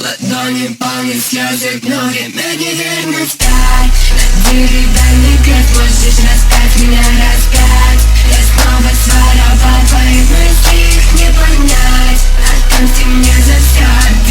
Ладони полны слезы, но время неверно встать. Надели дальний крест, можешь распять меня, распять. Я снова своровал твои мысли, их не понять. Отомсти мне за все.